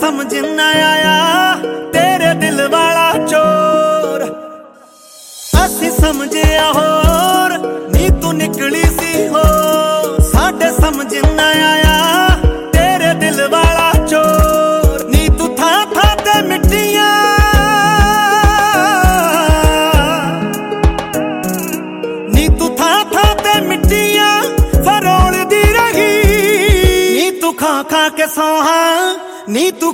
समझ न आया तेरे दिल वाला चोर। असी समझिया होर नी तू निकली सी हो, साडे समझ न आया तेरे दिल वाला चोर। नी तू था ते मिट्टियां, नी तू था ते मिट्टियां फरोल दी रही। नी तू खा खा के सोहा, नी तू